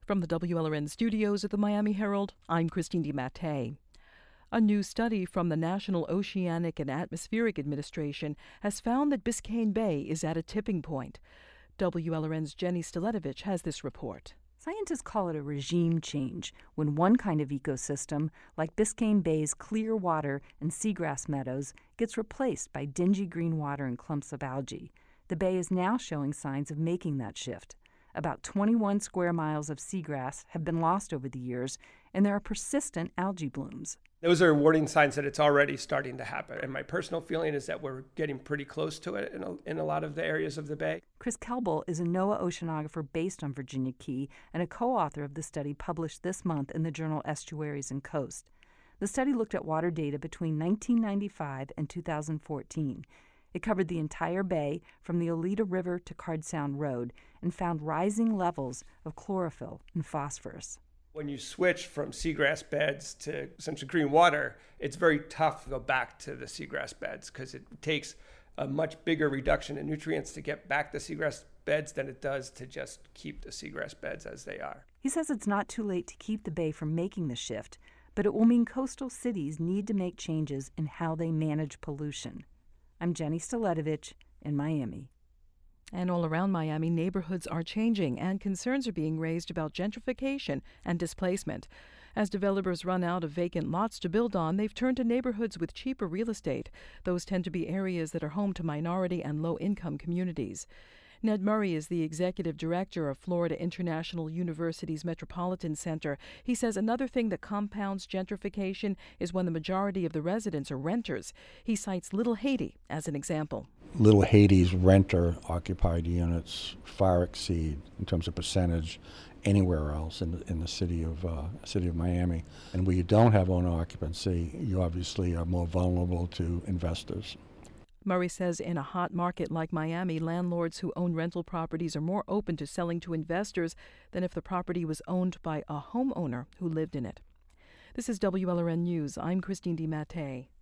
From the WLRN studios at the Miami Herald, I'm Christine DiMattei. A new study from the National Oceanic and Atmospheric Administration has found that Biscayne Bay is at a tipping point. WLRN's Jenny Staletovich has this report. Scientists call it a regime change when one kind of ecosystem, like Biscayne Bay's clear water and seagrass meadows, gets replaced by dingy green water and clumps of algae. The bay is now showing signs of making that shift. About 21 square miles of seagrass have been lost over the years, and there are persistent algae blooms. Those are warning signs that it's already starting to happen. And my personal feeling is that we're getting pretty close to it in a lot of the areas of the bay. Chris Kelbel is a NOAA oceanographer based on Virginia Key and a co-author of the study published this month in the journal Estuaries and Coast. The study looked at water data between 1995 and 2014. It covered the entire bay from the Oleta River to Card Sound Road and found rising levels of chlorophyll and phosphorus. When you switch from seagrass beds to essentially green water, it's very tough to go back to the seagrass beds because it takes a much bigger reduction in nutrients to get back the seagrass beds than it does to just keep the seagrass beds as they are. He says it's not too late to keep the bay from making the shift, but it will mean coastal cities need to make changes in how they manage pollution. I'm Jenny Staletovich in Miami. And all around Miami, neighborhoods are changing and concerns are being raised about gentrification and displacement. As developers run out of vacant lots to build on, they've turned to neighborhoods with cheaper real estate. Those tend to be areas that are home to minority and low-income communities. Ned Murray is the executive director of Florida International University's Metropolitan Center. He says another thing that compounds gentrification is when the majority of the residents are renters. He cites Little Haiti as an example. Little Haiti's renter-occupied units far exceed, in terms of percentage, anywhere else in the city of Miami. And where you don't have owner occupancy, you obviously are more vulnerable to investors. Murray says in a hot market like Miami, landlords who own rental properties are more open to selling to investors than if the property was owned by a homeowner who lived in it. This is WLRN News. I'm Christine DiMattei.